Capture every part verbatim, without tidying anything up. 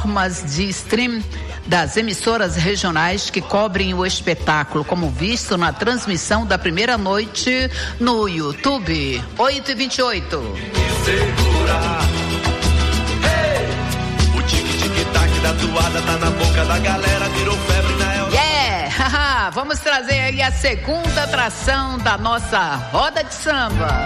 plataformas de stream das emissoras regionais que cobrem o espetáculo, como visto na transmissão da primeira noite no YouTube. oito e vinte e oito. O tic-tic-tac da toada tá na boca da galera, virou febre na Europa. Yeah! Vamos trazer aí a segunda atração da nossa roda de samba.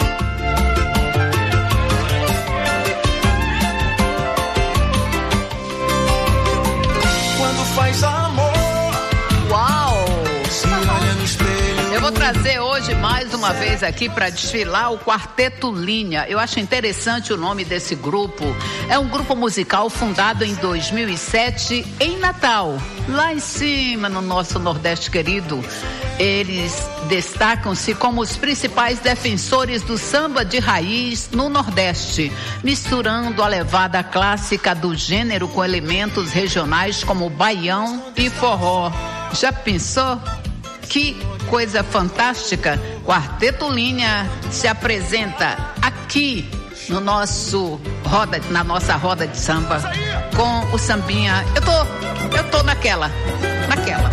Quando faz amor, uau! se olha no espelho. Eu vou trazer hoje mais uma vez aqui para desfilar o Quarteto Linha. Eu acho interessante o nome desse grupo. É um grupo musical fundado em dois mil e sete em Natal, lá em cima no nosso Nordeste querido. Eles destacam-se como os principais defensores do samba de raiz no Nordeste, misturando a levada clássica do gênero com elementos regionais como baião e forró. Já pensou? Que coisa fantástica! Quarteto Linha se apresenta aqui no nosso roda, na nossa roda de samba com o sambinha. Eu tô, eu tô naquela, naquela.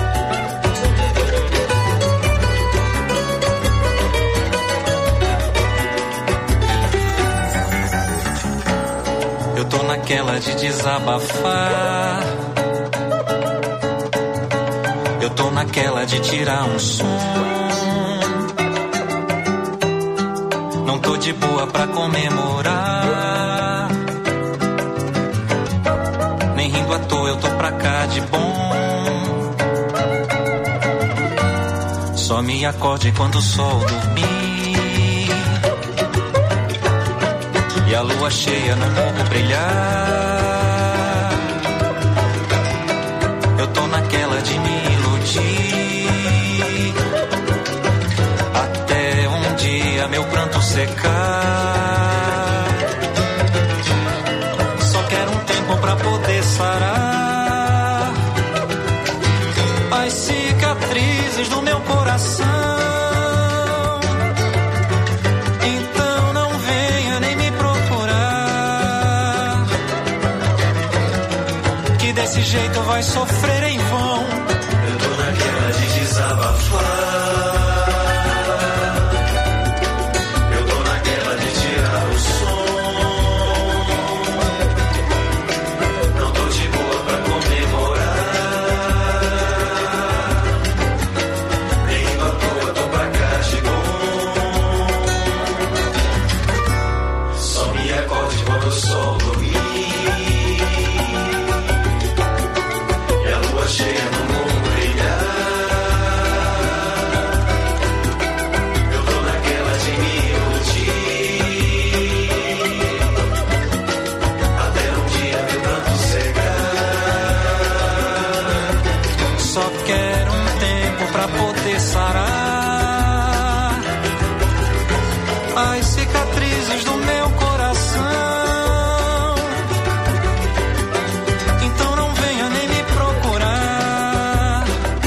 Eu tô naquela de desabafar. Eu tô naquela de tirar um som. Não tô de boa pra comemorar. Nem rindo à toa, eu tô pra cá de bom. Só me acorde quando o sol dormir e a lua cheia no morro brilhar. Eu tô naquela de me até um dia meu pranto secar. Só quero um tempo pra poder sarar as cicatrizes do meu coração. Então não venha nem me procurar, que desse jeito vai sofrer em vão. De desabafar, eu tô naquela de tirar o som. Não tô de boa pra comemorar. Nem à toa, tô pra cá de bom. Só me acorde quando o sol dormir e a lua cheia no mundo. Sarar as cicatrizes do meu coração. Então não venha nem me procurar,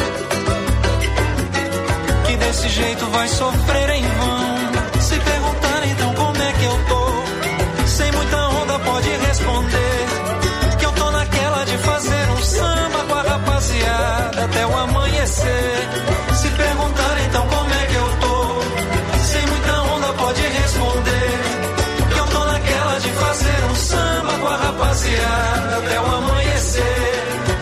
que desse jeito vai sofrer em vão. Se perguntar então como é que eu tô, sem muita onda pode responder que eu tô naquela de fazer um samba com a rapaziada até o amanhecer. Se perguntar então como é que eu tô, sem muita onda pode responder que eu tô naquela de fazer um samba com a rapaziada até o amanhecer.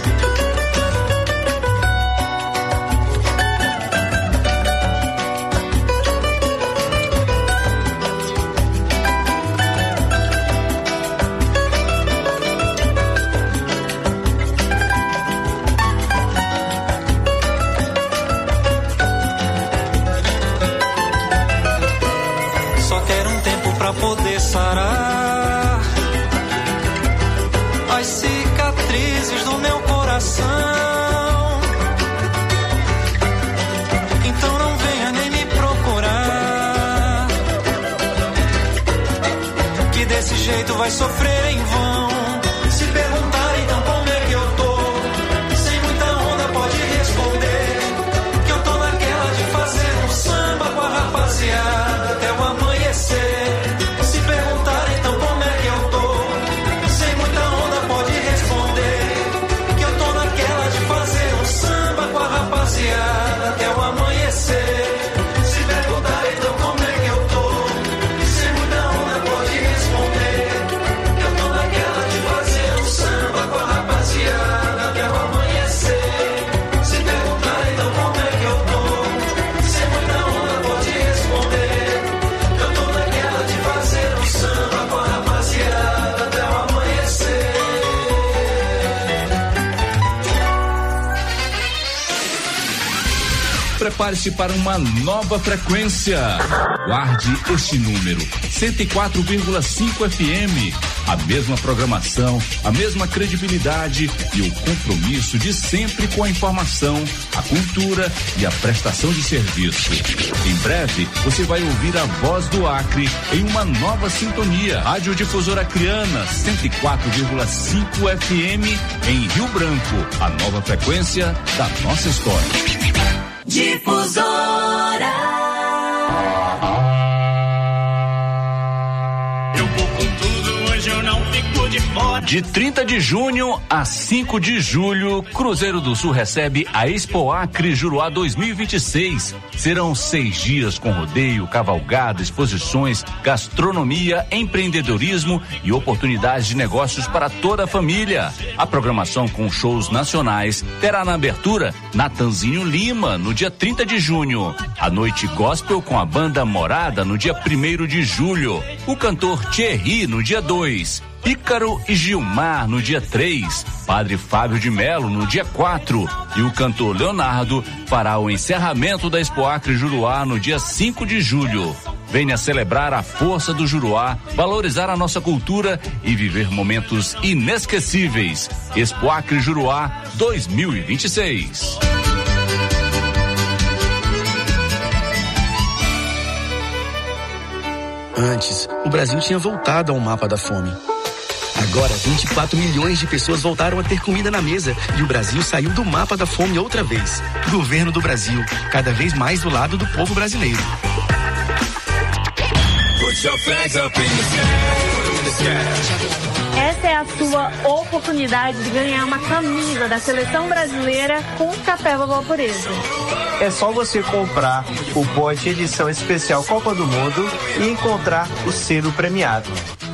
Poder sarar as cicatrizes do meu coração. Então não venha nem me procurar, que desse jeito vai sofrer em vão. Se perguntar então como é que eu tô, sem muita onda pode responder que eu tô naquela de fazer um samba com a rapaziada até o amanhecer. Se perguntar então como é que eu tô, sem muita onda pode responder prepare-se para uma nova frequência. Guarde este número, cento e quatro vírgula cinco F M. A mesma programação, a mesma credibilidade e o compromisso de sempre com a informação, a cultura e a prestação de serviço. Em breve, você vai ouvir a voz do Acre em uma nova sintonia. Rádio Difusora Acreana, cento e quatro vírgula cinco F M em Rio Branco. A nova frequência da nossa história. Difusora. De trinta de junho a cinco de julho, Cruzeiro do Sul recebe a Expo Acre Juruá dois mil e vinte e seis. Serão seis dias com rodeio, cavalgada, exposições, gastronomia, empreendedorismo e oportunidades de negócios para toda a família. A programação com shows nacionais terá na abertura Natanzinho Lima, no dia trinta de junho. A noite gospel com a banda Morada, no dia primeiro de julho. O cantor Thierry, no dia dois. Ícaro e Gilmar no dia três, Padre Fábio de Melo no dia quatro e o cantor Leonardo fará o encerramento da Expo Acre Juruá no dia cinco de julho. Venha celebrar a força do Juruá, valorizar a nossa cultura e viver momentos inesquecíveis. Expo Acre Juruá dois mil e vinte e seis. Antes, o Brasil tinha voltado ao mapa da fome. Agora, vinte e quatro milhões de pessoas voltaram a ter comida na mesa e o Brasil saiu do mapa da fome outra vez. Governo do Brasil, cada vez mais do lado do povo brasileiro. Essa é a sua oportunidade de ganhar uma camisa da seleção brasileira com café Vovó Pureza. É só você comprar o pote edição especial Copa do Mundo e encontrar o selo premiado.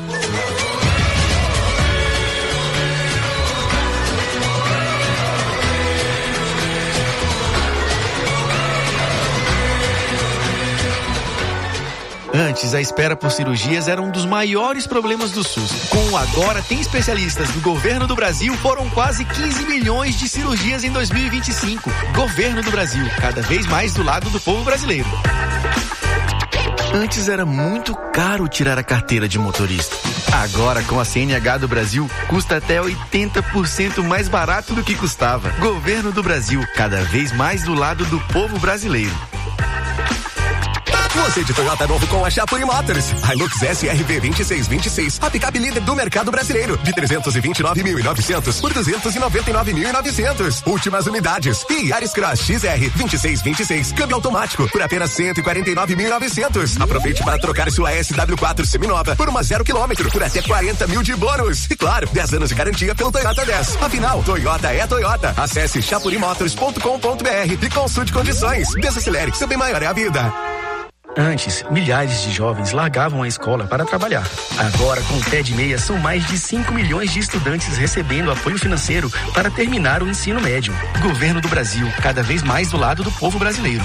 Antes, a espera por cirurgias era um dos maiores problemas do SUS. Com o Agora Tem Especialistas do Governo do Brasil, foram quase quinze milhões de cirurgias em dois mil e vinte e cinco. Governo do Brasil, cada vez mais do lado do povo brasileiro. Antes era muito caro tirar a carteira de motorista. Agora, com a C N H do Brasil, custa até oitenta por cento mais barato do que custava. Governo do Brasil, cada vez mais do lado do povo brasileiro. Você de Toyota novo com a Chapuri Motors. Hilux S R V vinte e seis vinte e seis. A picape líder do mercado brasileiro. De trezentos e vinte e nove mil e novecentos por duzentos e noventa e nove mil e novecentos. Últimas unidades. E Yaris Cross X R vinte e seis vinte e seis. Câmbio automático por apenas cento e quarenta e nove mil e novecentos. Aproveite para trocar sua S W quatro seminova por uma zero quilômetro por até quarenta mil de bônus. E claro, dez anos de garantia pelo Toyota dez. Afinal, Toyota é Toyota. Acesse chapuri motors ponto com ponto b r e consulte condições. Desacelere, seu bem maior é a vida. Antes, milhares de jovens largavam a escola para trabalhar. Agora, com o T E D Meia, são mais de cinco milhões de estudantes recebendo apoio financeiro para terminar o ensino médio. Governo do Brasil, cada vez mais do lado do povo brasileiro.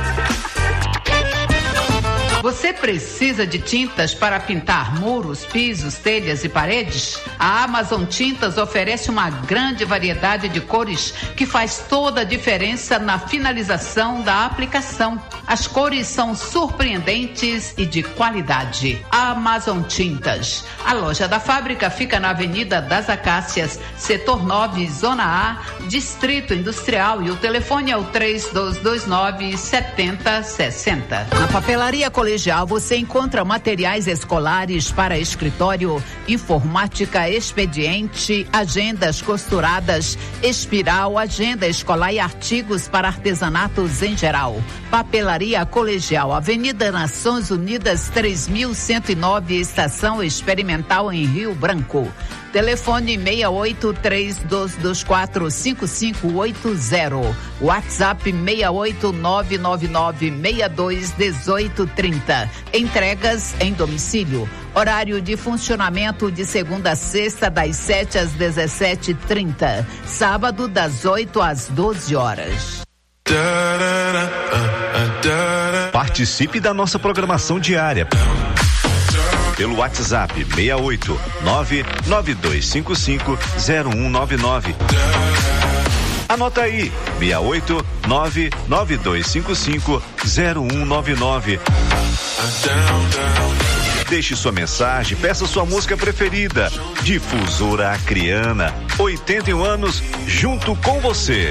Você precisa de tintas para pintar muros, pisos, telhas e paredes? A Amazon Tintas oferece uma grande variedade de cores que faz toda a diferença na finalização da aplicação. As cores são surpreendentes e de qualidade. Amazon Tintas. A loja da fábrica fica na Avenida das Acácias, Setor nove, Zona A, Distrito Industrial, e o telefone é o três dois dois nove, sete zero seis zero. Na papelaria Colegial você encontra materiais escolares para escritório, informática, expediente, agendas costuradas, espiral, agenda escolar e artigos para artesanatos em geral. Papelaria Colegial, Avenida Nações Unidas três mil cento e nove, Estação Experimental em Rio Branco. Telefone seis oito três dois dois quatro cinco cinco oito zero. WhatsApp seis oito nove nove nove seis dois um oito três zero. Entregas em domicílio. Horário de funcionamento de segunda a sexta, das sete às dezessete e trinta. Sábado, das oito às doze horas. Participe da nossa programação diária pelo WhatsApp seis oito nove nove dois cinco cinco zero um nove nove. Anota aí, seis oito nove nove dois cinco cinco zero um nove nove. Deixe sua mensagem, peça sua música preferida. Difusora Acreana, oitenta e um anos, junto com você.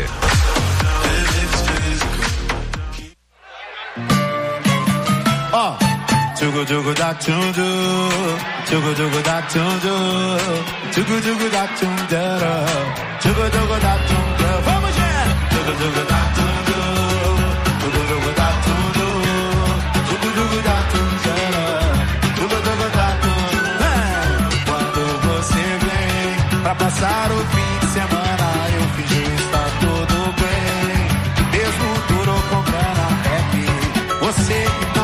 Ó, tchugu tchugu da tchundu, tchugu tchugu da tchundu, tchugu tchugu da tchundera, tchugu tchugu da tchundera. Vamos, gente! Tchugu tchugu da tchundu, tchugu tchugu da tchundu, tchugu tchugu da tchundera, tchugu tchugu da tchundera. Quando você vem pra passar o fim de semana, eu fingi estar tudo bem, mesmo duro com grana, é que você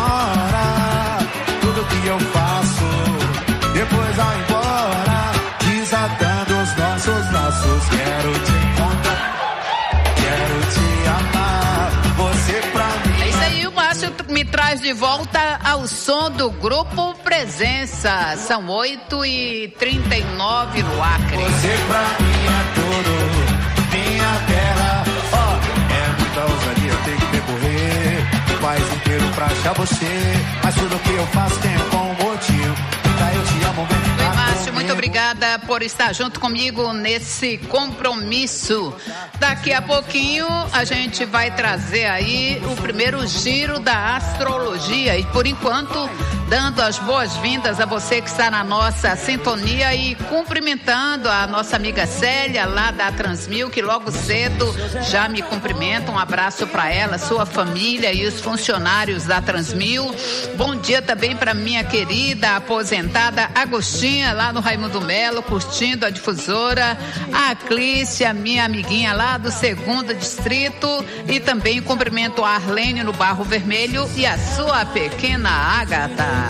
que eu faço, depois vai embora, desatando os nossos laços. Quero te encontrar, quero te amar, você pra mim. É isso aí, o Márcio me traz de volta ao som do Grupo Presença. São oito e trinta e nove no Acre. Você pra mim é tudo, minha terra. Ó, oh, é muita ousadia, eu tenho que percorrer o país inteiro pra achar você, mas tudo que eu faço tem um motivo. Então eu te amo, vem ficar. Oi, Márcio, muito obrigada por estar junto comigo nesse compromisso. Daqui a pouquinho a gente vai trazer aí o primeiro giro da astrologia e por enquanto dando as boas-vindas a você que está na nossa sintonia e cumprimentando a nossa amiga Célia lá da Transmil, que logo cedo já me cumprimenta. Um abraço para ela, sua família e os funcionários da Transmil. Bom dia também para minha querida aposentada Agostinha lá no Raimundo Melo, curtindo a difusora. A Clícia, minha amiguinha lá do segundo distrito, e também cumprimento a Arlene no Barro Vermelho e a sua pequena Ágata.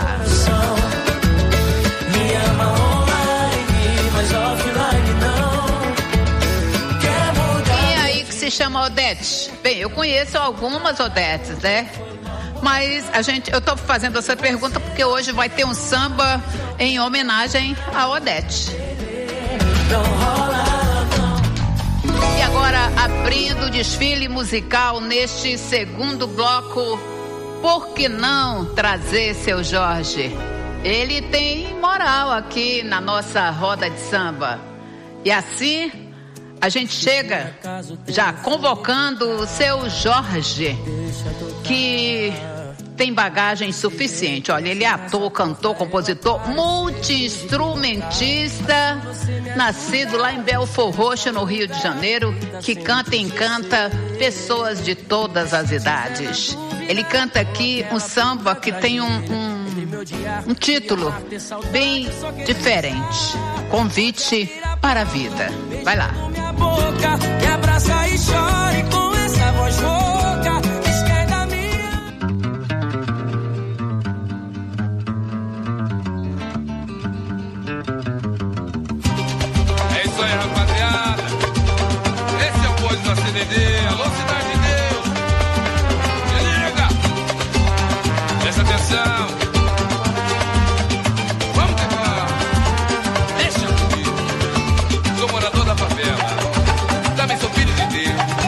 Me ama online, mas offline não. Quer mudar. E aí que se chama Odete? Bem, eu conheço algumas Odetes, né? Mas a gente, eu tô fazendo essa pergunta porque hoje vai ter um samba em homenagem a Odete. E agora, abrindo o desfile musical neste segundo bloco, por que não trazer seu Jorge? Ele tem moral aqui na nossa roda de samba. E assim, a gente chega já convocando o seu Jorge, que tem bagagem suficiente. Olha, ele é ator, cantor, compositor, multi-instrumentista, nascido lá em Belfort Roxo, no Rio de Janeiro, que canta e encanta pessoas de todas as idades. Ele canta aqui um samba que tem um, um, um título bem diferente: Convite para a Vida. Vai lá. Boca, me abraça e chore com essa voz rouca. É isso aí, rapaziada. Esse é o Voz da C D D. Alô, Cidade de Deus. Se liga. Presta atenção. Vamos tentar. Deixa comigo. Sou morador da favela. Também sou filho de Deus.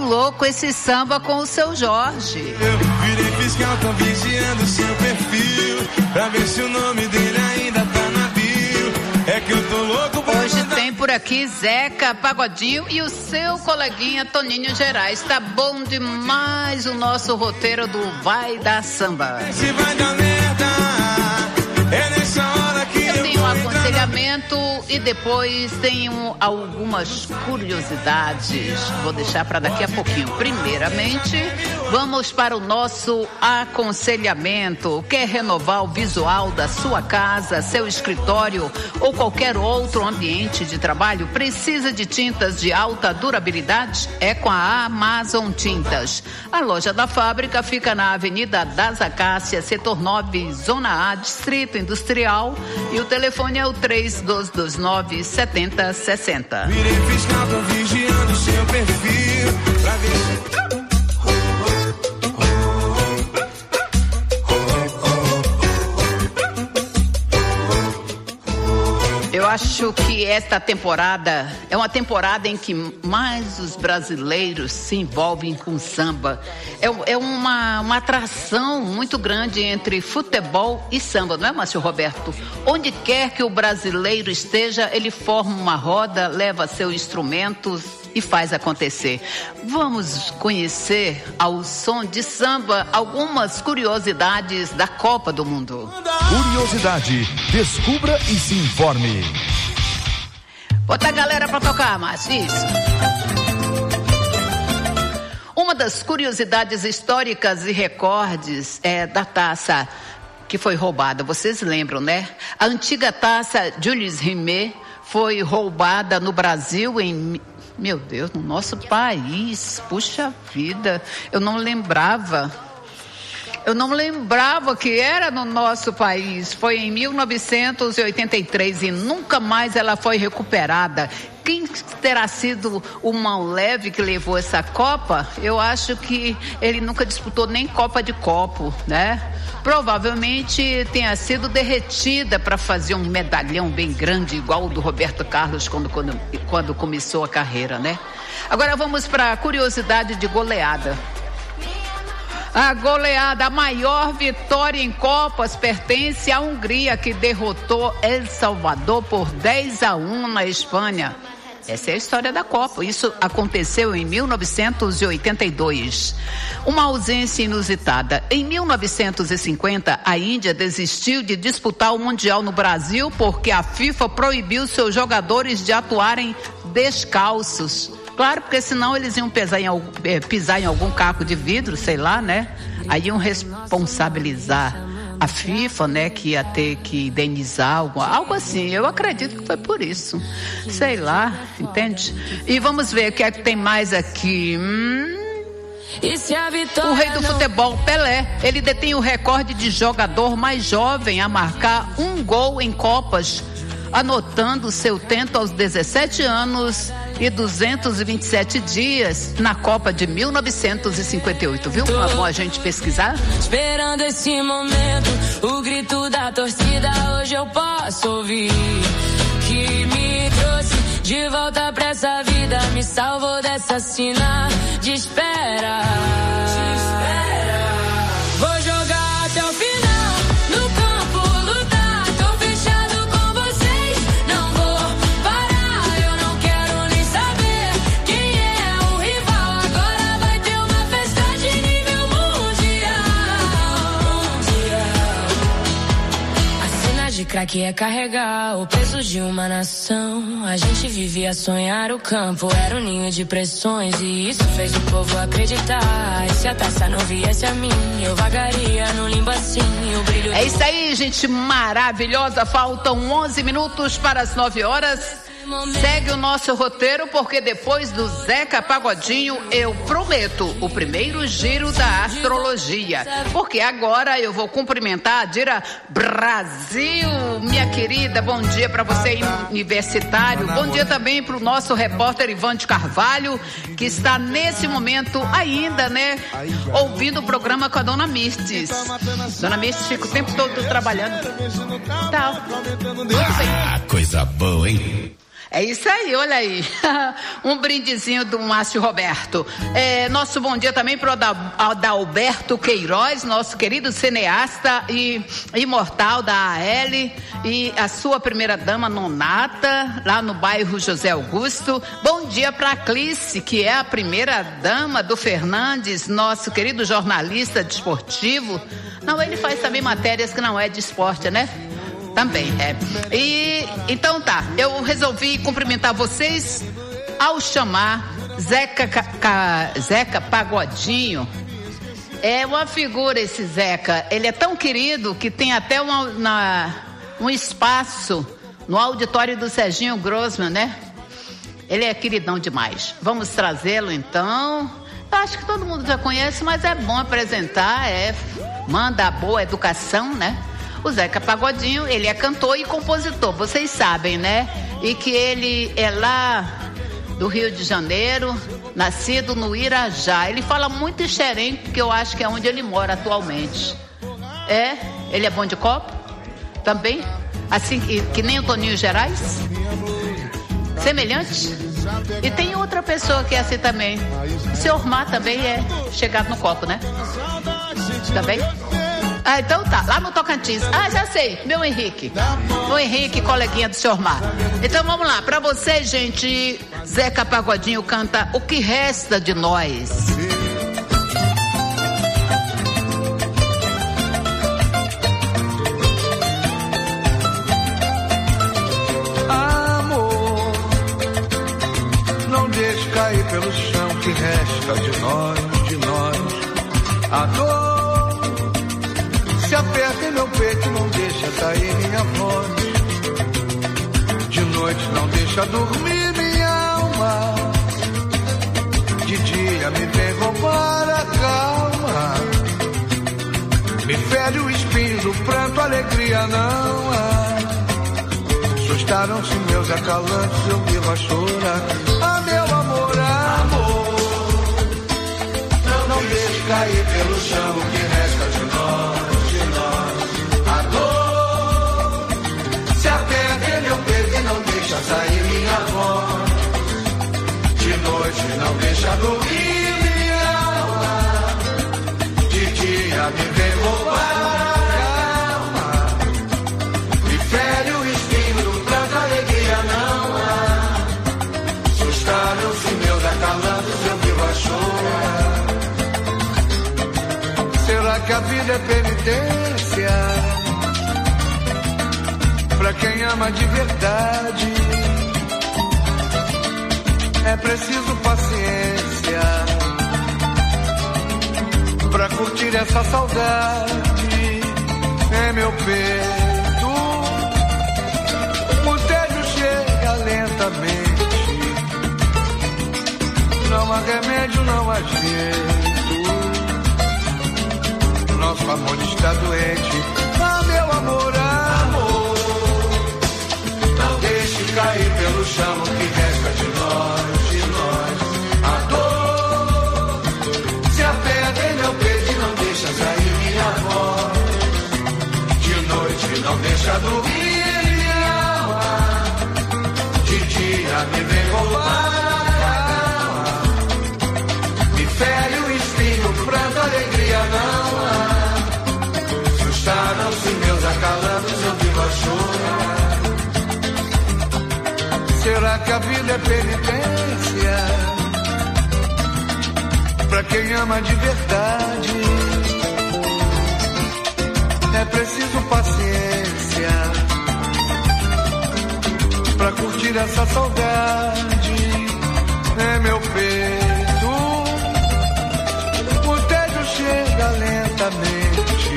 louco esse samba com o seu Jorge. Eu virei fiscal, tô vigiando seu perfil, pra ver se o nome dele ainda tá na bio. É que eu tô louco pra... Hoje tem por aqui Zeca Pagodinho e o seu coleguinha Toninho Gerais. Tá bom demais o nosso roteiro do Vai Dar Samba. Se vai dar merda, é nessa hora que eu tenho um aconselhamento e depois tenho algumas curiosidades. Vou deixar para daqui a pouquinho. Primeiramente, vamos para o nosso aconselhamento. Quer renovar o visual da sua casa, seu escritório ou qualquer outro ambiente de trabalho? Precisa de tintas de alta durabilidade? É com a Amazon Tintas. A loja da fábrica fica na Avenida das Acácias, setor nove, Zona A, Distrito Industrial, e o telefone é o três dois dois nove, sete zero seis zero. Virei fiscal, tô vigiando seu perfil pra ver. Eu acho que esta temporada é uma temporada em que mais os brasileiros se envolvem com samba. É, é uma, uma atração muito grande entre futebol e samba, não é, Márcio Roberto? Onde quer que o brasileiro esteja, ele forma uma roda, leva seus instrumentos e faz acontecer. Vamos conhecer ao som de samba algumas curiosidades da Copa do Mundo. Curiosidade, descubra e se informe. Bota a galera pra tocar, Márcio. Isso. Uma das curiosidades históricas e recordes é da taça que foi roubada. Vocês lembram, né? A antiga taça Jules Rimet foi roubada no Brasil em... Meu Deus, no nosso país. Puxa vida, eu não lembrava. Eu não lembrava que era no nosso país. Foi em mil novecentos e oitenta e três e nunca mais ela foi recuperada. Quem terá sido o mão leve que levou essa Copa? Eu acho que ele nunca disputou nem Copa de Copo, né? Provavelmente tenha sido derretida para fazer um medalhão bem grande, igual o do Roberto Carlos quando, quando, quando começou a carreira, né? Agora vamos para a curiosidade de goleada. A goleada, a maior vitória em Copas, pertence à Hungria, que derrotou El Salvador por dez a um na Espanha. Essa é a história da Copa. Isso aconteceu em mil novecentos e oitenta e dois. Uma ausência inusitada. Em mil novecentos e cinquenta, a Índia desistiu de disputar o Mundial no Brasil porque a FIFA proibiu seus jogadores de atuarem descalços. Claro, porque senão eles iam pisar em, algum, pisar em algum caco de vidro, sei lá, né? Aí iam responsabilizar a FIFA, né? Que ia ter que indenizar algo, algo assim. Eu acredito que foi por isso. Sei lá, entende? E vamos ver o que é que tem mais aqui. Hum... O rei do futebol, Pelé, ele detém o recorde de jogador mais jovem a marcar um gol em Copas, anotando seu tempo aos dezessete anos e duzentos e vinte e sete dias na Copa de mil novecentos e cinquenta e oito, viu? É bom a gente pesquisar. Esperando esse momento, o grito da torcida hoje eu posso ouvir, que me trouxe de volta pra essa vida, me salvou dessa sina de espera. De espera. Vou jogar até o final no campo, lutar, tô fechado com vocês, não vou parar, eu não quero nem saber quem é o rival, agora vai ter uma festa de nível mundial. Mundial. A cena de craque é carregar o peso de uma nação, a gente vivia a sonhar, o campo era um ninho de pressões e isso fez o povo acreditar, e se a taça não viesse a mim, eu vagaria no limbo assim, o brilho... É isso aí, gente maravilhosa, faltam onze minutos para as nove horas. Segue o nosso roteiro, porque depois do Zeca Pagodinho, eu prometo o primeiro giro da astrologia. Porque agora eu vou cumprimentar a Dira Brasil, minha querida. Bom dia para você, universitário. Bom dia também para o nosso repórter Ivan de Carvalho, que está nesse momento ainda, né, ouvindo o programa com a Dona Mirtes. Dona Mirtes fica o tempo todo trabalhando. Tá. Ah, coisa boa, hein? É isso aí, olha aí. Um brindezinho do Márcio Roberto. É, nosso bom dia também para o Adalberto Queiroz, nosso querido cineasta e imortal da A L, e a sua primeira dama Nonata, lá no bairro José Augusto. Bom dia para a Clice, que é a primeira dama do Fernandes, nosso querido jornalista desportivo. Não, ele faz também matérias que não é de esporte, né? Também, é. E então tá, eu resolvi cumprimentar vocês ao chamar Zeca, Ca, Zeca Pagodinho. É uma figura esse Zeca, ele é tão querido que tem até uma, uma, um espaço no auditório do Serginho Grossman, né? Ele é queridão demais. Vamos trazê-lo então. Eu acho que todo mundo já conhece, mas é bom apresentar, é, manda a boa educação, né? O Zeca Pagodinho, ele é cantor e compositor, vocês sabem, né? E que ele é lá do Rio de Janeiro, nascido no Irajá. Ele fala muito xerém, que eu acho que é onde ele mora atualmente. É, ele é bom de copo, também, assim que, que nem o Toninho Gerais, semelhante. E tem outra pessoa que é assim também. O seu Ormar também é chegado no copo, né? Também? Ah, então tá, lá no Tocantins. Ah, já sei, meu Henrique. O Henrique, coleguinha do senhor Mar. Então vamos lá, pra vocês, gente, Zeca Pagodinho canta O Que Resta de Nós. Amor, não deixe cair pelo chão o que resta de nós, de nós. A dor se aperta em meu peito, não deixa sair minha voz. De noite não deixa dormir minha alma. De dia me vem roubar a calma. Me fere o espinho do pranto, alegria não há. Assustaram-se meus acalantos, eu vivo a chorar. Ah, meu amor, amor, não, não deixe cair pelo chão o que resta de nós. Sair minha voz. De noite não deixa dormir minha alma. De dia me vem roubar a calma. Me fere o espinho do pranto, alegria não há. Assustaram-se meus acalantos, eu vivo a chorar. Será que a vida é penitência? Pra quem ama de verdade, é preciso paciência pra curtir essa saudade em meu peito. O tédio chega lentamente, não há remédio, não há jeito. Nosso amor está doente. Ah, meu amor, amor, não deixe cair pelo chão o que resta de nós. Não deixa dormir minha alma. De dia me vem roubar a calma. Me fere o espinho, pranto, alegria não há. Assustaram-se meus acalantos, eu vivo a chorar. Será que a vida é penitência? Pra quem ama de verdade, é preciso paciência pra curtir essa saudade em meu peito. O tédio chega lentamente,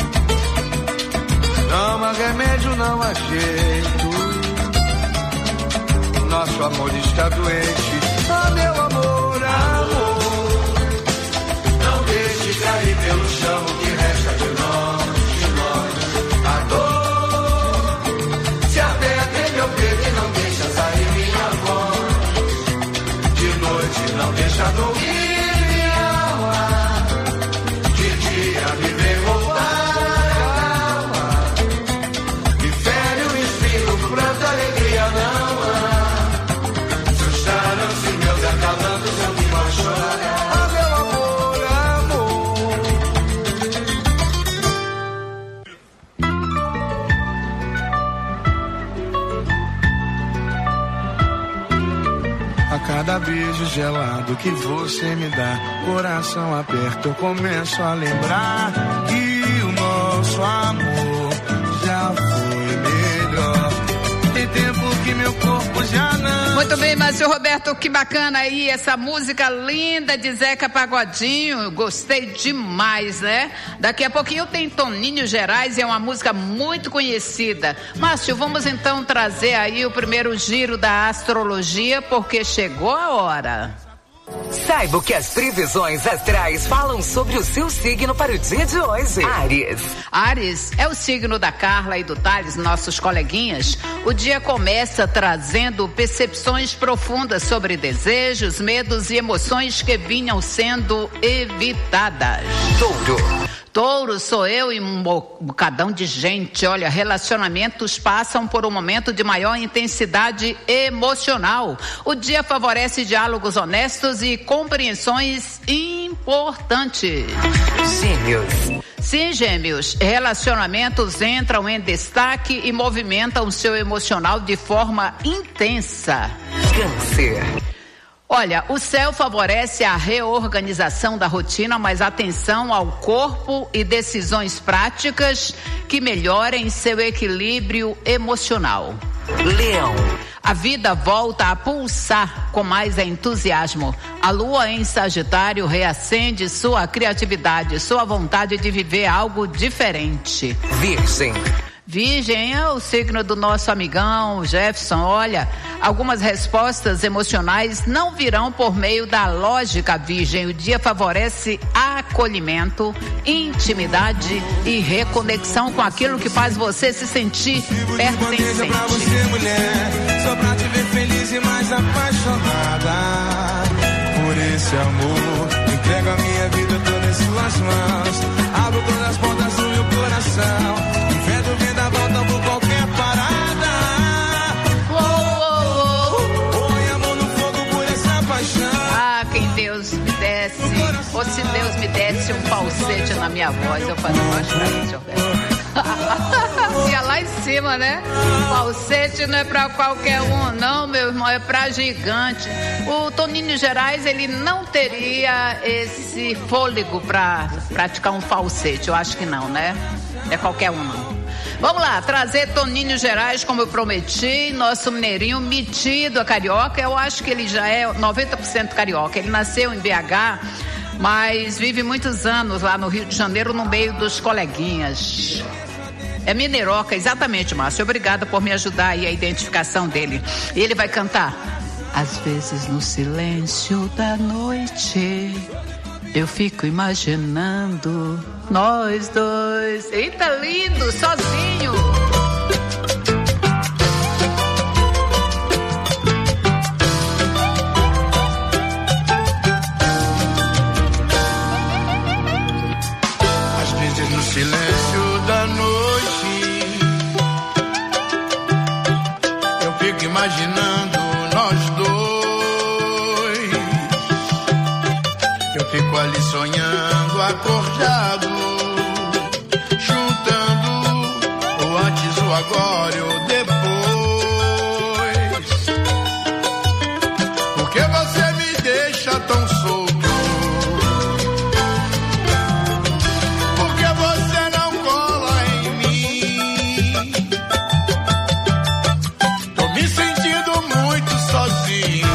não há remédio, não há jeito. Nosso amor está doente. Ah, meu amor, amor, não deixe cair pelo chão o que resta de nós. Não deixa dormir minha alma. De dia me vem roubar a calma. Me fere o espinho, pranto, alegria não há. cada beijo gelado que você me dá, coração aperto, eu começo a lembrar que o nosso amor já foi melhor. Tem tempo que meu corpo já não... Muito bem, Márcio Roberto, que bacana aí essa música linda de Zeca Pagodinho, gostei demais, né? Daqui a pouquinho tem Toninho Gerais e é uma música muito conhecida. Márcio, vamos então trazer aí o primeiro giro da astrologia, porque chegou a hora. Saiba o que as previsões astrais falam sobre o seu signo para o dia de hoje. Áries. Áries é o signo da Carla e do Thales, nossos coleguinhas. O dia começa trazendo percepções profundas sobre desejos, medos e emoções que vinham sendo evitadas. Touro. Touro, sou eu e um bocadão de gente. Olha, relacionamentos passam por um momento de maior intensidade emocional. O dia favorece diálogos honestos e compreensões importantes. Gêmeos. Sim, Gêmeos, relacionamentos entram em destaque e movimentam o seu emocional de forma intensa. Câncer. Olha, o céu favorece a reorganização da rotina, mas atenção ao corpo e decisões práticas que melhorem seu equilíbrio emocional. Leão. A vida volta a pulsar com mais entusiasmo. A lua em Sagitário reacende sua criatividade, sua vontade de viver algo diferente. Virgem. Virgem é o signo do nosso amigão Jefferson. Olha, algumas respostas emocionais não virão por meio da lógica, Virgem. O dia favorece acolhimento, intimidade e reconexão com aquilo que faz você se sentir pertencente. Pra você, mulher, só pra te ver feliz e mais apaixonada por esse amor. Entrego a minha vida toda em suas mãos, abro todas as portas do meu coração. Vendo vida volta por qualquer parada. Oh, oh, oh. Põe a mão no fogo por essa paixão. Ah, quem Deus me desse, ou se Deus me desse um falsete na minha voz, eu fazia mais pra mim, Gilberto. Ia lá em cima, né? Falsete não é pra qualquer um, não, meu irmão, é pra gigante. O Toninho Gerais, ele não teria esse fôlego pra praticar um falsete, eu acho que não, né? É qualquer um, não. Vamos lá, trazer Toninho Gerais, como eu prometi, nosso mineirinho metido a carioca. Eu acho que ele já é noventa por cento carioca. Ele nasceu em B H, mas vive muitos anos lá no Rio de Janeiro, no meio dos coleguinhas. É mineiroca, exatamente, Márcio. Obrigada por me ajudar aí a identificação dele. E ele vai cantar: às vezes no silêncio da noite eu fico imaginando nós dois. Eita, lindo, sozinho. Às vezes no silêncio da noite eu fico imaginando nós dois. Eu fico ali sonhando, acordado, juntando o antes, o agora e o depois. Porque você me deixa tão solto? Porque você não cola em mim? Tô me sentindo muito sozinho.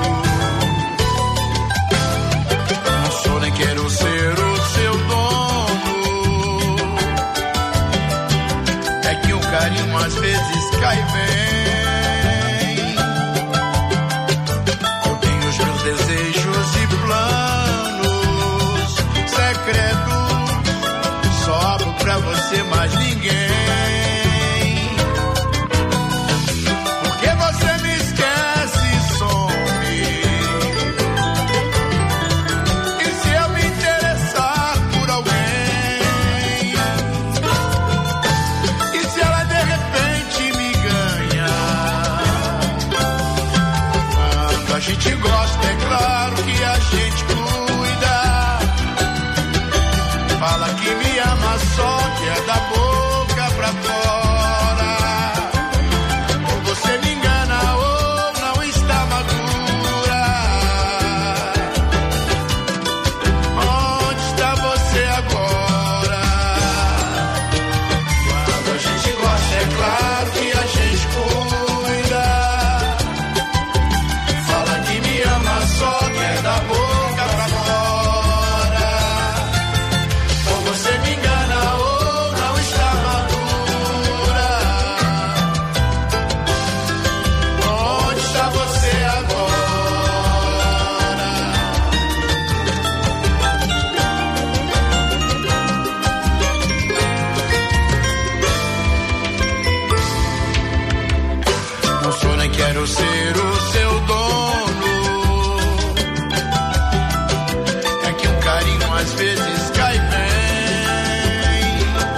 Quero ser o seu dono. É que o carinho às vezes quero ser o seu dono. É que um carinho às vezes cai bem.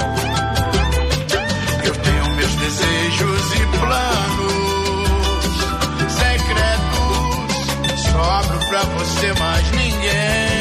Eu tenho meus desejos e planos secretos, só abro pra você, mais ninguém.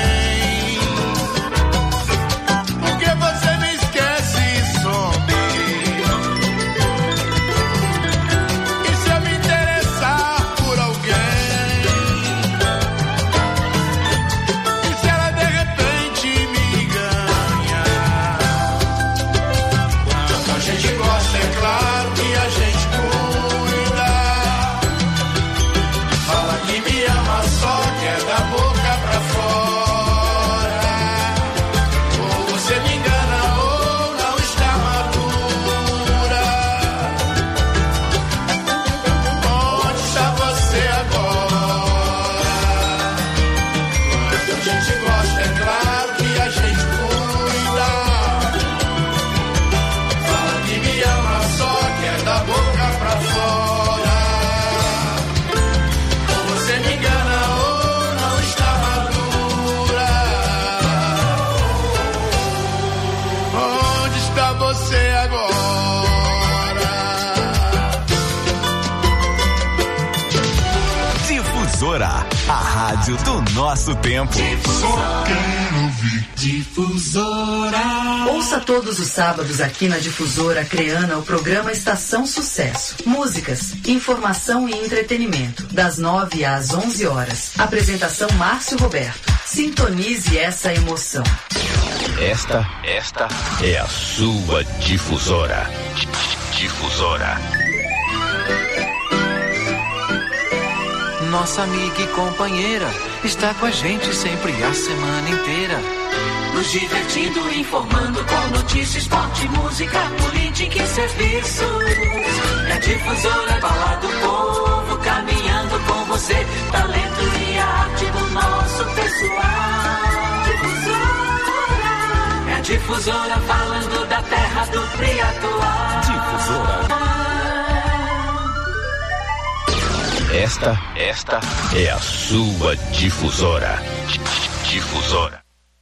A rádio do nosso tempo. Só quero ouvir Difusora. Ouça todos os sábados aqui na Difusora Acreana o programa Estação Sucesso. Músicas, informação e entretenimento. Das nove às onze horas. Apresentação Márcio Roberto. Sintonize essa emoção. Esta, esta é a sua Difusora. Difusora. Nossa amiga e companheira está com a gente sempre a semana inteira. Nos divertindo, informando com notícias, esporte, música, política e serviços. É Difusora, falar do povo, caminhando com você. Talento e arte do nosso pessoal. Difusora. É Difusora, falando da terra do Priatuá. Difusora. Esta, esta é a sua Difusora. Difusora.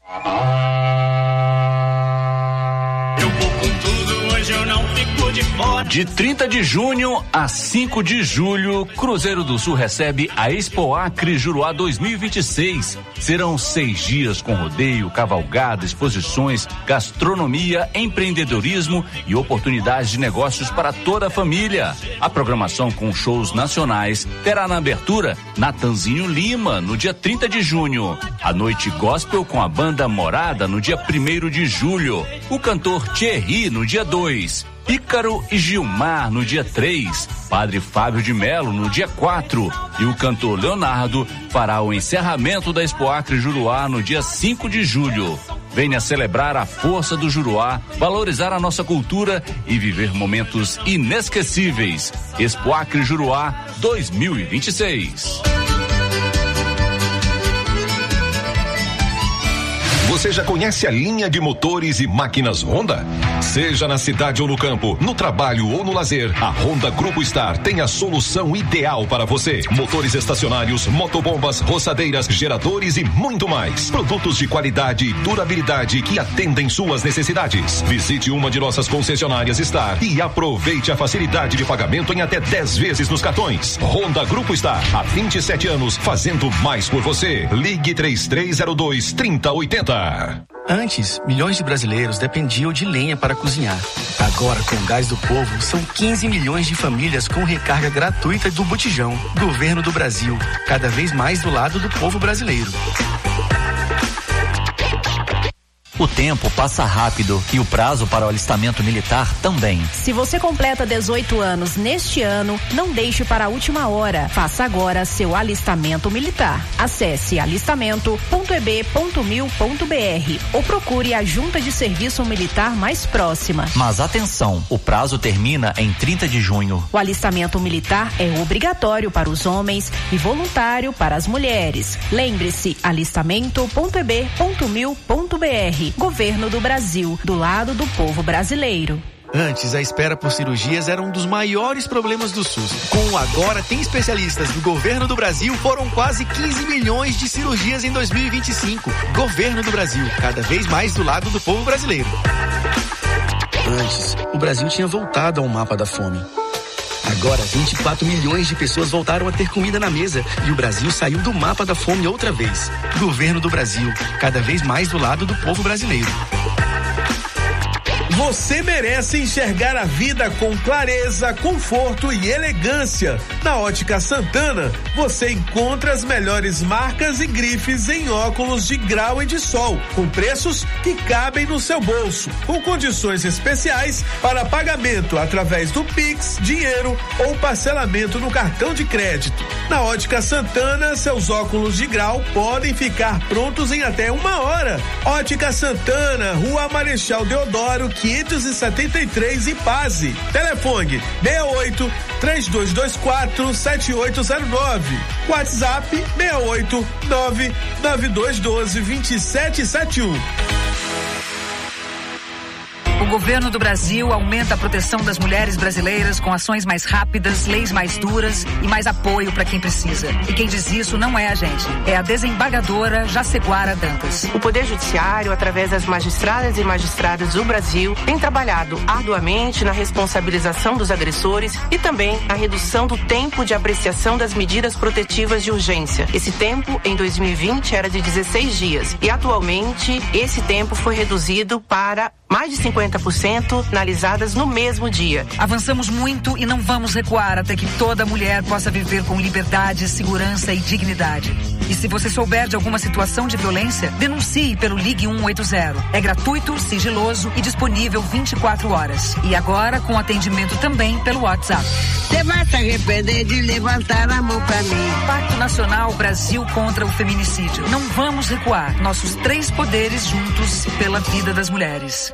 Eu vou com tudo, hoje eu não fico de fora. De trinta de junho a cinco de julho, Cruzeiro do Sul recebe a Expo Acre Juruá dois mil e vinte e seis. Serão seis dias com rodeio, cavalgada, exposições, gastronomia, empreendedorismo e oportunidades de negócios para toda a família. A programação com shows nacionais terá na abertura Natanzinho Lima, no dia trinta de junho. A noite gospel com a banda Morada, no dia primeiro de julho. O cantor Thierry, no dia dois. Ícaro e Gilmar no dia três, Padre Fábio de Melo no dia quatro e o cantor Leonardo fará o encerramento da Expo Acre Juruá no dia cinco de julho. Venha celebrar a força do Juruá, valorizar a nossa cultura e viver momentos inesquecíveis. Expo Acre Juruá dois mil e vinte e seis. Você já conhece a linha de motores e máquinas Honda? Seja na cidade ou no campo, no trabalho ou no lazer, a Honda Grupo Star tem a solução ideal para você. Motores estacionários, motobombas, roçadeiras, geradores e muito mais. Produtos de qualidade e durabilidade que atendem suas necessidades. Visite uma de nossas concessionárias Star e aproveite a facilidade de pagamento em até dez vezes nos cartões. Honda Grupo Star, há vinte e sete anos, fazendo mais por você. Ligue três três zero dois, três zero oito zero. Antes, milhões de brasileiros dependiam de lenha para cozinhar. Agora, com o Gás do Povo, são quinze milhões de famílias com recarga gratuita do Botijão. Governo do Brasil, cada vez mais do lado do povo brasileiro. O tempo passa rápido e o prazo para o alistamento militar também. Se você completa dezoito anos neste ano, não deixe para a última hora. Faça agora seu alistamento militar. Acesse alistamento ponto e b ponto mil ponto b r ou procure a junta de serviço militar mais próxima. Mas atenção, o prazo termina em trinta de junho. O alistamento militar é obrigatório para os homens e voluntário para as mulheres. Lembre-se, alistamento ponto e b ponto mil ponto b r. Governo do Brasil, do lado do povo brasileiro. Antes, a espera por cirurgias era um dos maiores problemas do SUS. Com o Agora Tem Especialistas do Governo do Brasil, foram quase quinze milhões de cirurgias em dois mil e vinte e cinco. Governo do Brasil, cada vez mais do lado do povo brasileiro. Antes, o Brasil tinha voltado ao mapa da fome. Agora, vinte e quatro milhões de pessoas voltaram a ter comida na mesa e o Brasil saiu do mapa da fome outra vez. Governo do Brasil, cada vez mais do lado do povo brasileiro. Você merece enxergar a vida com clareza, conforto e elegância. Na Ótica Santana, você encontra as melhores marcas e grifes em óculos de grau e de sol, com preços que cabem no seu bolso, com condições especiais para pagamento através do Pix, dinheiro ou parcelamento no cartão de crédito. Na Ótica Santana, seus óculos de grau podem ficar prontos em até uma hora. Ótica Santana, Rua Marechal Deodoro, quinhentos e setenta e três, Ipaze. Telefone seis oito, três dois dois quatro, sete oito zero nove. WhatsApp seis oito, nove nove dois um dois, dois sete sete um. O governo do Brasil aumenta a proteção das mulheres brasileiras com ações mais rápidas, leis mais duras e mais apoio para quem precisa. E quem diz isso não é a gente, é a desembargadora Jaceguara Dantas. O Poder Judiciário, através das magistradas e magistrados do Brasil, tem trabalhado arduamente na responsabilização dos agressores e também na redução do tempo de apreciação das medidas protetivas de urgência. Esse tempo, em dois mil e vinte, era de dezesseis dias e atualmente esse tempo foi reduzido para mais de cinquenta por cento analisadas no mesmo dia. Avançamos muito e não vamos recuar até que toda mulher possa viver com liberdade, segurança e dignidade. E se você souber de alguma situação de violência, denuncie pelo Ligue um oito zero. É gratuito, sigiloso e disponível vinte e quatro horas. E agora com atendimento também pelo WhatsApp. Você vai se arrepender de levantar a mão pra mim. Pacto Nacional Brasil contra o Feminicídio. Não vamos recuar. Nossos três poderes juntos pela vida das mulheres.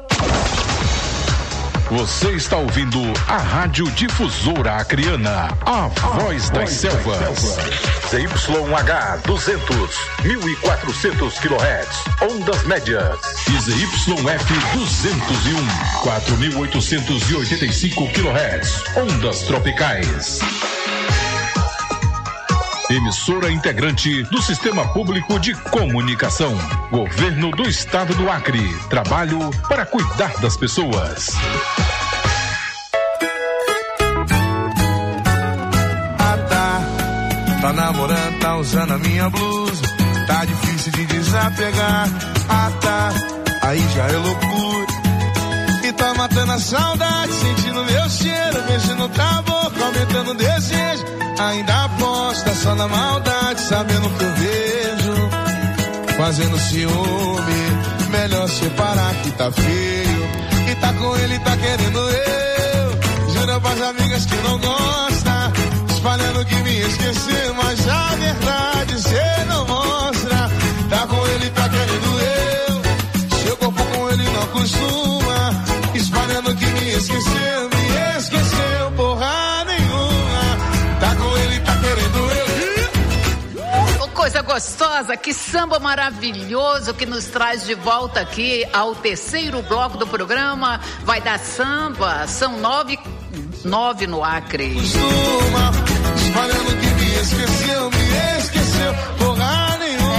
Você está ouvindo a Rádio Difusora Acreana, a voz das selvas. Z Y H duzentos, mil e quatrocentos quilohertz, ondas médias. E Z Y F duzentos e um, quatro mil oitocentos e oitenta e cinco quilohertz, ondas tropicais. Emissora integrante do Sistema Público de Comunicação. Governo do Estado do Acre. Trabalho para cuidar das pessoas. Ah, tá. Tá namorando, tá usando a minha blusa. Tá difícil de desapegar. Ah, tá. Aí já é loucura. E tá matando a saudade, sentindo meu cheiro, beijando tua boca, aumentando o desejo. Ainda aposta só na maldade, sabendo que eu vejo, fazendo ciúme. Melhor separar que tá feio. E tá com ele, tá querendo eu. Jura pras amigas que não gosta, espalhando que me esqueceu, mas a verdade cê não mostra. Tá com ele, tá querendo eu. Seu corpo com ele não costuma, espalhando que me esqueceu, me esqueceu, porra nenhuma. Tá com ele, tá querendo eu. Oh, coisa gostosa, que samba maravilhoso que nos traz de volta aqui ao terceiro bloco do programa. Vai dar samba, são nove, nove no Acre. Costuma, espalhando que me esqueceu, me esqueceu, porra nenhuma.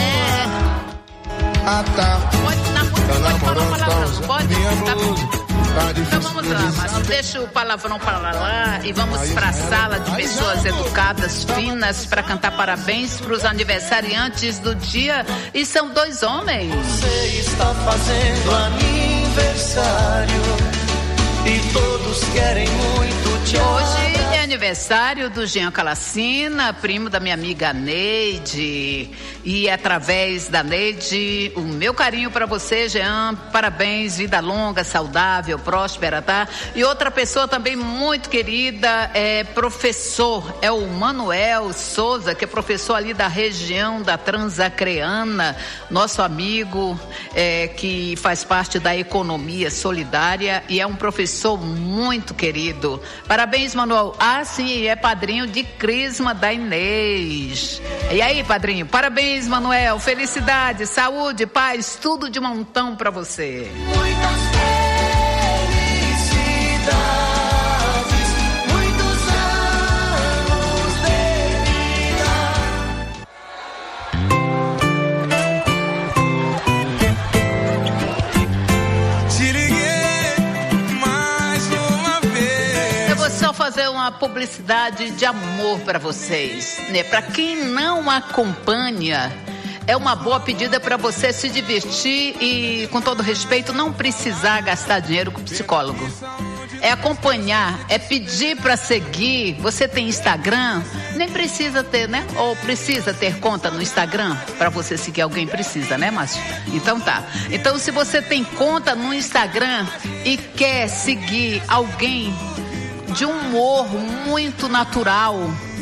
É. Ah, tá. Pode, na música, tá pode falar namorando, palavrão, tá pode? minha blusa. Tá então vamos lá, mas deixa o palavrão para lá e vamos para a sala de pessoas educadas, finas, para cantar parabéns para os aniversariantes do dia. E são dois homens. Você está fazendo aniversário e todos querem muito te Hoje é aniversário do Jean Calacina, primo da minha amiga Neide. E através da Neide, o meu carinho para você, Jean. Parabéns, vida longa, saudável, próspera, tá? E outra pessoa também muito querida é professor, é o Manuel Souza, que é professor ali da região da Transacreana, nosso amigo é, que faz parte da economia solidária e é um professor muito querido. Parabéns, Manuel. Ah, sim, é padrinho de crisma da Inês. E aí, padrinho, parabéns, Manuel, felicidade, saúde, paz, tudo de montão pra você. Muitas felicidades. publicidade de amor para vocês, né? Para quem não acompanha, é uma boa pedida para você se divertir e, com todo respeito, não precisar gastar dinheiro com psicólogo. É acompanhar, é pedir para seguir. Você tem Instagram? Nem precisa ter, né? Ou precisa ter conta no Instagram para você seguir alguém? Precisa, né, Márcio? Então tá. Então, se você tem conta no Instagram e quer seguir alguém de um humor muito natural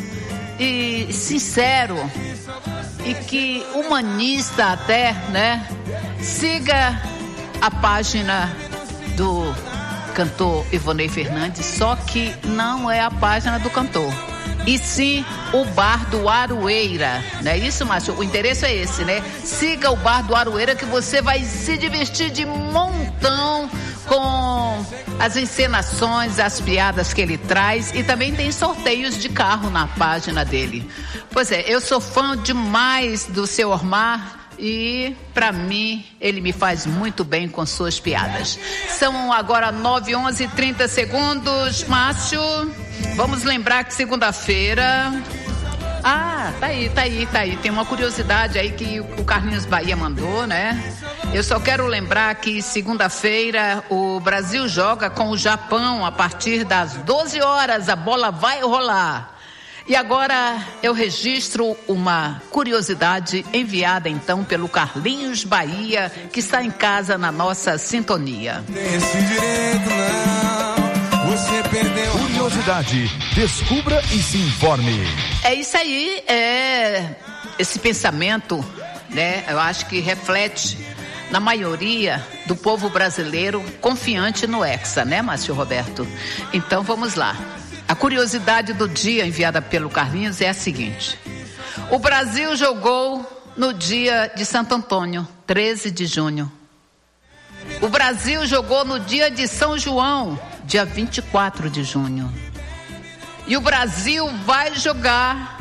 e sincero e que humanista até, né? Siga a página do cantor Ivonei Fernandes, só que não é a página do cantor, e sim o Bar do Aroeira, não é isso, Márcio? O endereço é esse, né? Siga o Bar do Aroeira que você vai se divertir de montão com as encenações, as piadas que ele traz, e também tem sorteios de carro na página dele. Pois é, eu sou fã demais do seu Ormar, e, pra mim, ele me faz muito bem com suas piadas. São agora nove, onze, trinta segundos. Márcio, vamos lembrar que segunda-feira... Ah, tá aí, tá aí, tá aí. Tem uma curiosidade aí que o Carlinhos Bahia mandou, né? Eu só quero lembrar que segunda-feira o Brasil joga com o Japão a partir das doze horas. A bola vai rolar. E agora eu registro uma curiosidade enviada então pelo Carlinhos Bahia, que está em casa na nossa sintonia. Esse direito não, você perdeu. Curiosidade, descubra e se informe. É isso aí, é esse pensamento, né? Eu acho que reflete na maioria do povo brasileiro confiante no Hexa, né, Márcio Roberto? Então vamos lá. A curiosidade do dia enviada pelo Carlinhos é a seguinte: o Brasil jogou no dia de Santo Antônio, treze de junho. O Brasil jogou no dia de São João, dia vinte e quatro de junho. E o Brasil vai jogar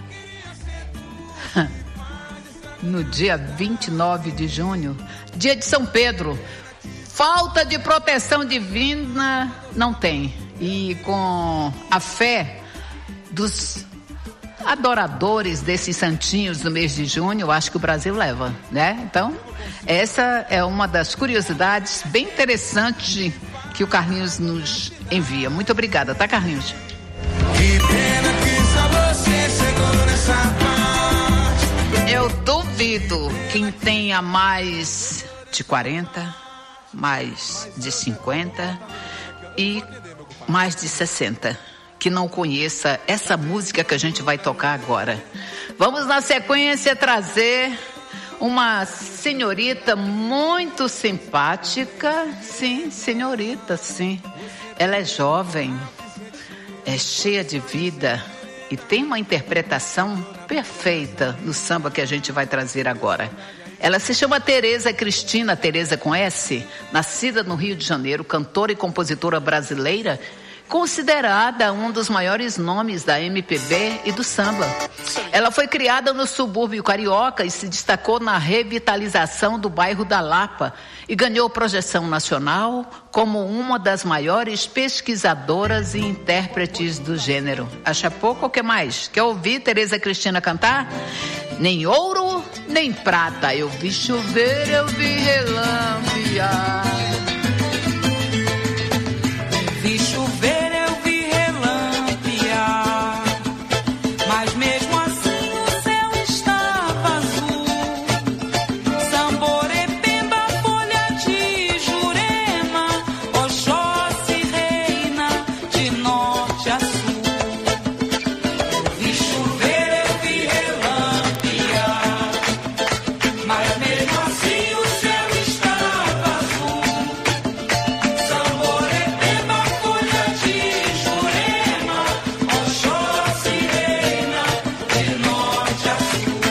no dia vinte e nove de junho, dia de São Pedro. Falta de proteção divina não tem. E com a fé dos adoradores desses santinhos do mês de junho, eu acho que o Brasil leva, né? Então, essa é uma das curiosidades bem interessantes que o Carlinhos nos envia. Muito obrigada, tá, Carlinhos? Que pena que só você chegou nessa parte. Eu duvido quem tenha mais de quarenta, mais de cinquenta e mais de sessenta, que não conheça essa música que a gente vai tocar agora. Vamos na sequência trazer uma senhorita muito simpática. Sim, senhorita, sim. Ela é jovem, é cheia de vida e tem uma interpretação perfeita no samba que a gente vai trazer agora. Ela se chama Tereza Cristina, Tereza com S, nascida no Rio de Janeiro, cantora e compositora brasileira, considerada um dos maiores nomes da M P B e do samba. Ela foi criada no subúrbio carioca e se destacou na revitalização do bairro da Lapa e ganhou projeção nacional como uma das maiores pesquisadoras e intérpretes do gênero. Acha pouco ou quer mais? Quer ouvir Tereza Cristina cantar? Nem ouro, nem prata, eu vi chover, eu vi relampear. Vi chover, eu vi relampear, mas mesmo assim o céu estava azul. Samborepemba, folha de Jurema, Oxóssi reina de norte a sul. Vi chover, eu vi relampear, mas mesmo assim o céu estava azul. Samborepemba, folha de Jurema, Oxóssi reina de norte a sul.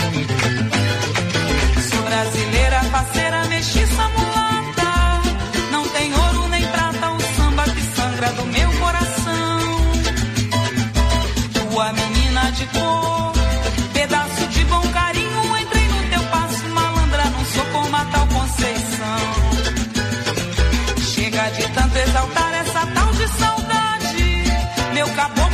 Sou brasileira, parceira, mestiça, mulata, não tem ouro nem prata, o samba que sangra do meu coração. Tua menina de cor, pedaço de bom carinho, entrei no teu passo, malandra, não sou como a tal Conceição. Chega de tanto exaltar essa tal de saudade, meu caboclo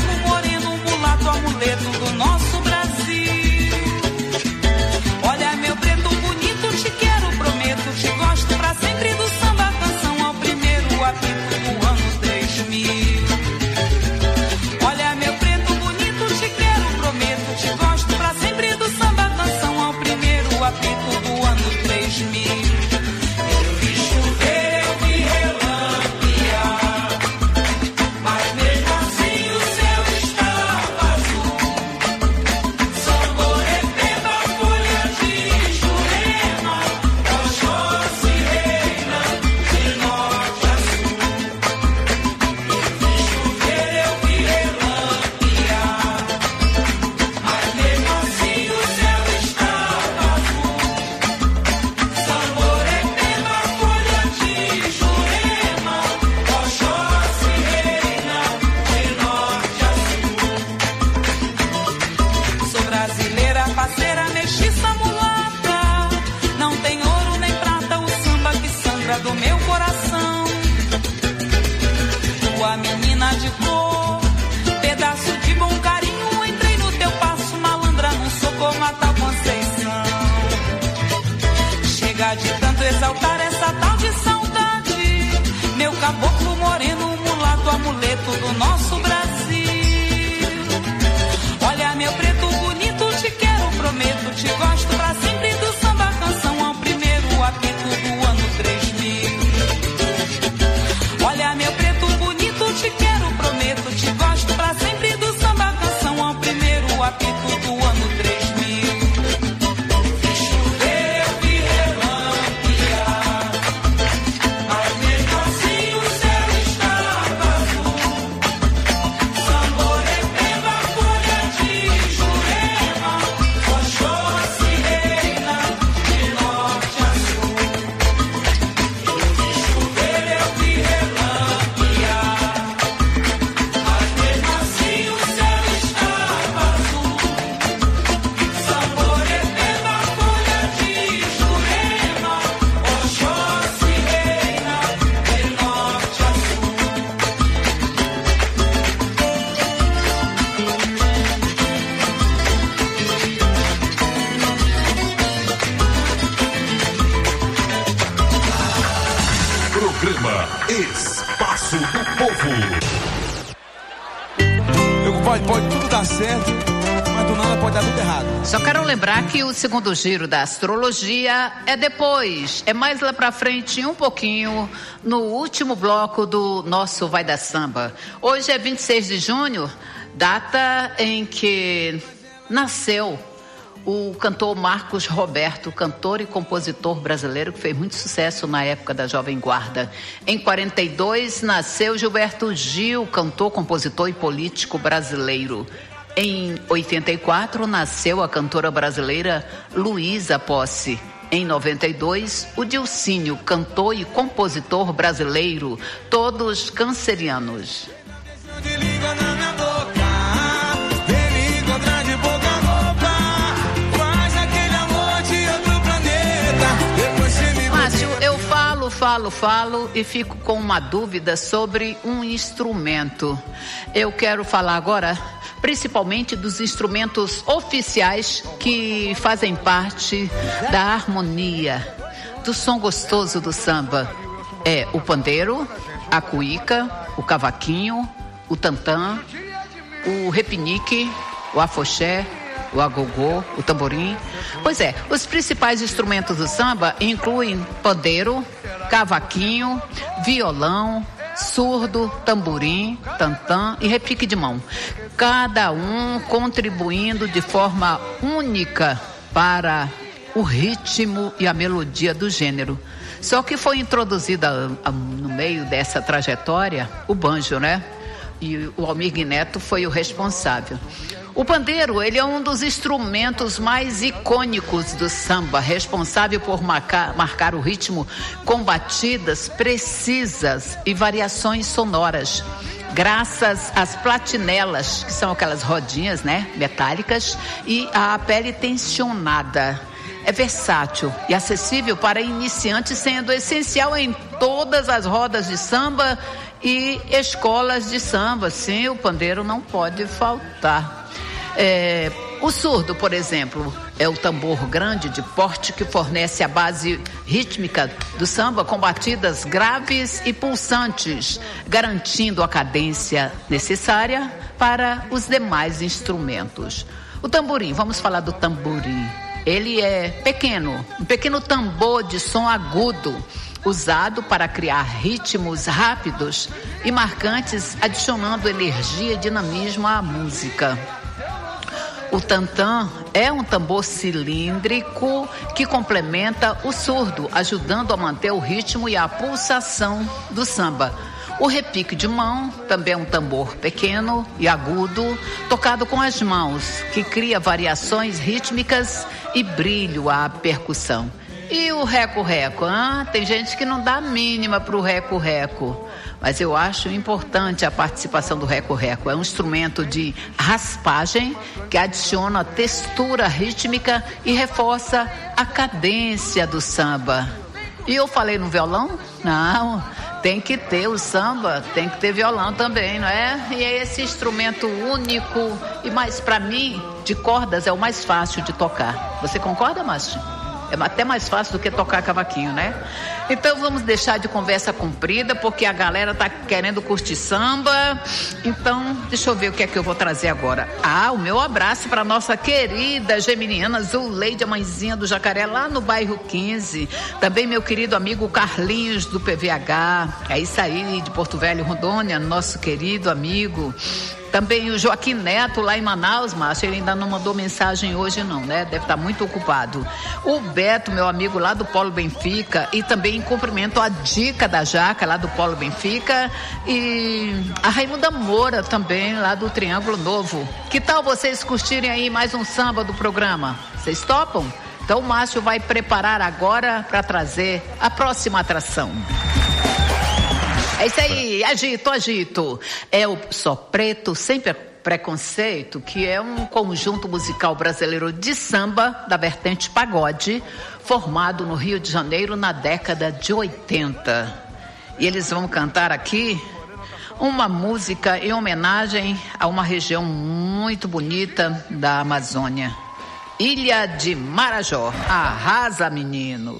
preto do nosso Brasil. Olha, meu preto bonito, te quero, prometo, te gosto pra sempre do samba canção ao primeiro apito do ano três mil. Olha, meu preto bonito, te quero, prometo, te gosto pra sempre do samba canção ao primeiro apito do ano três mil. Espaço do Povo. Eu, pode, pode tudo dar certo, mas do nada pode dar tudo errado. Só quero lembrar que o segundo giro da astrologia é depois, é mais lá pra frente um pouquinho, no último bloco do nosso Vai Dar Samba. Hoje é vinte e seis de junho, data em que nasceu o cantor Marcos Roberto, cantor e compositor brasileiro que fez muito sucesso na época da Jovem Guarda. Em quarenta e dois, nasceu Gilberto Gil, cantor, compositor e político brasileiro. Em oitenta e quatro, nasceu a cantora brasileira Luísa Posse. Em noventa e dois, o Dilcínio, cantor e compositor brasileiro, todos cancerianos. Falo, falo e fico com uma dúvida sobre um instrumento. Eu quero falar agora principalmente dos instrumentos oficiais que fazem parte da harmonia, do som gostoso do samba. É o pandeiro, a cuíca, o cavaquinho, o tantã, o repinique, o afoxé, o agogô, o tamborim. Pois é, os principais instrumentos do samba incluem pandeiro, cavaquinho, violão, surdo, tamborim, tantã e repique de mão. Cada um contribuindo de forma única para o ritmo e a melodia do gênero. Só que foi introduzida no meio dessa trajetória o banjo, né? E o Almir Neto foi o responsável. O pandeiro, ele é um dos instrumentos mais icônicos do samba, responsável por marcar, marcar o ritmo com batidas precisas e variações sonoras. Graças às platinelas, que são aquelas rodinhas, né, metálicas, e à pele tensionada. É versátil e acessível para iniciantes, sendo essencial em todas as rodas de samba e escolas de samba. Sim, o pandeiro não pode faltar. É, o surdo, por exemplo, é o tambor grande de porte que fornece a base rítmica do samba com batidas graves e pulsantes, garantindo a cadência necessária para os demais instrumentos. O tamborim, vamos falar do tamborim. Ele é pequeno, um pequeno tambor de som agudo, usado para criar ritmos rápidos e marcantes, adicionando energia e dinamismo à música. O tantã é um tambor cilíndrico que complementa o surdo, ajudando a manter o ritmo e a pulsação do samba. O repique de mão também é um tambor pequeno e agudo, tocado com as mãos, que cria variações rítmicas e brilho à percussão. E o reco-reco? Ah, tem gente que não dá a mínima para o reco-reco. Mas eu acho importante a participação do reco-reco. É um instrumento de raspagem que adiciona textura rítmica e reforça a cadência do samba. E eu falei no violão? Não, tem que ter o samba, tem que ter violão também, não é? E é esse instrumento único e mais, para mim, de cordas é o mais fácil de tocar. Você concorda, Márcio? É até mais fácil do que tocar cavaquinho, né? Então vamos deixar de conversa comprida, porque a galera tá querendo curtir samba. Então, deixa eu ver o que é que eu vou trazer agora. Ah, o meu abraço para nossa querida geminiana Zuleide, a mãezinha do Jacaré, lá no bairro quinze. Também meu querido amigo Carlinhos do P V H. É isso aí, de Porto Velho, Rondônia, nosso querido amigo. Também o Joaquim Neto, lá em Manaus, Márcio, ele ainda não mandou mensagem hoje não, né? Deve estar muito ocupado. O Beto, meu amigo lá do Polo Benfica, e também cumprimento a Dica da Jaca, lá do Polo Benfica, e a Raimunda Moura também, lá do Triângulo Novo. Que tal vocês curtirem aí mais um samba do programa? Vocês topam? Então o Márcio vai preparar agora para trazer a próxima atração. É isso aí, agito, agito. É o Só Preto Sem Preconceito, que é um conjunto musical brasileiro de samba da vertente pagode, formado no Rio de Janeiro na década de oitenta. E eles vão cantar aqui uma música em homenagem a uma região muito bonita da Amazônia. Ilha de Marajó. Arrasa, menino!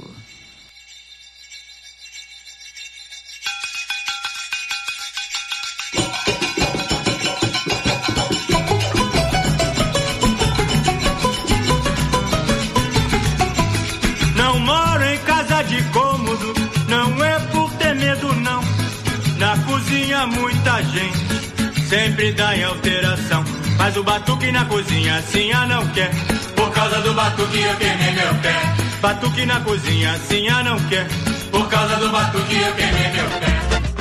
Muita gente sempre dá em alteração, mas o batuque na cozinha assim a não quer. Por causa do batuque eu queimei meu pé. Batuque na cozinha assim a não quer. Por causa do batuque eu queimei meu pé.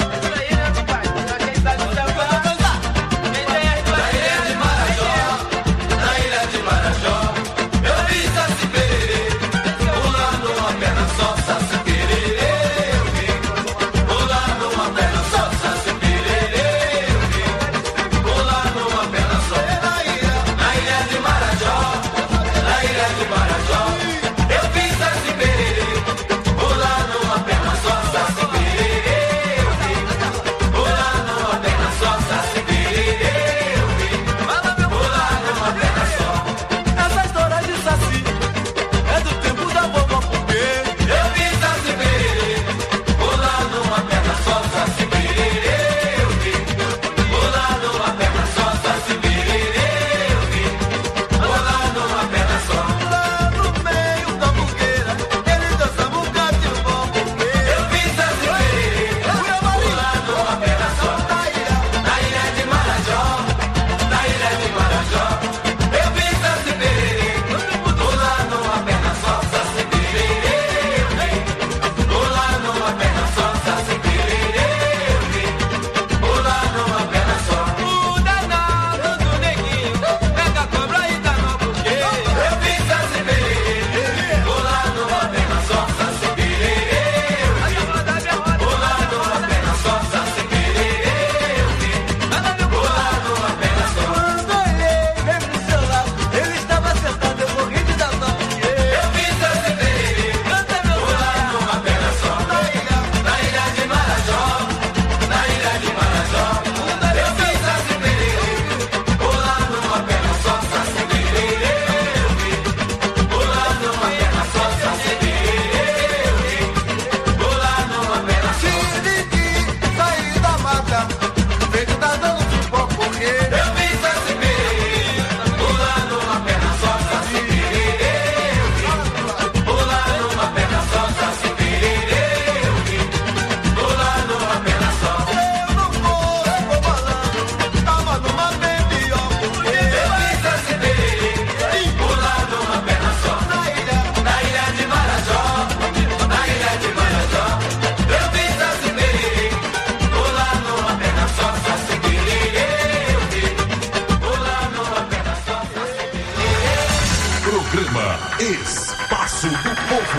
Espaço do Povo.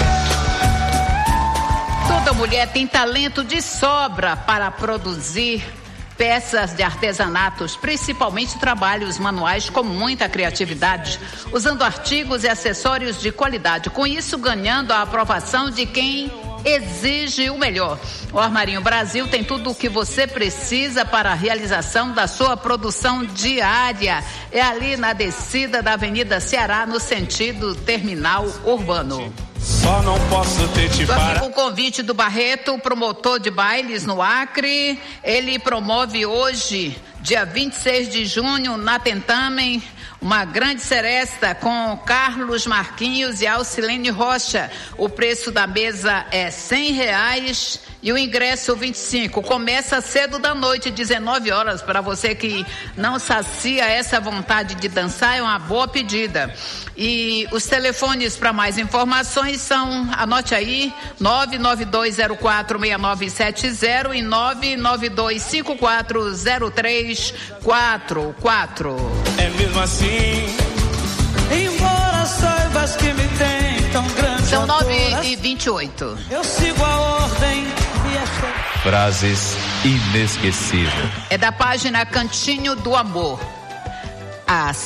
Toda mulher tem talento de sobra para produzir peças de artesanatos, principalmente trabalhos manuais com muita criatividade, usando artigos e acessórios de qualidade, com isso ganhando a aprovação de quem exige o melhor. O Armarinho Brasil tem tudo o que você precisa para a realização da sua produção diária. É ali na descida da Avenida Ceará, no sentido terminal urbano. Só não posso ter te para... O convite do Barreto, promotor de bailes no Acre. Ele promove hoje, dia vinte e seis de junho, na Tentamen, uma grande seresta com Carlos Marquinhos e Alcilene Rocha. O preço da mesa é cem reais e o ingresso vinte e cinco. Começa cedo da noite, dezenove horas, para você que não sacia essa vontade de dançar, é uma boa pedida. E os telefones para mais informações são, anote aí, nove nove dois zero quatro seis nove sete zero e nove nove dois cinco quatro zero três quatro quatro. É mesmo assim, embora saibas que me tem tão grande. São nove e vinte e oito. Eu sigo a ordem e esta... Frases inesquecíveis. É da página Cantinho do Amor. A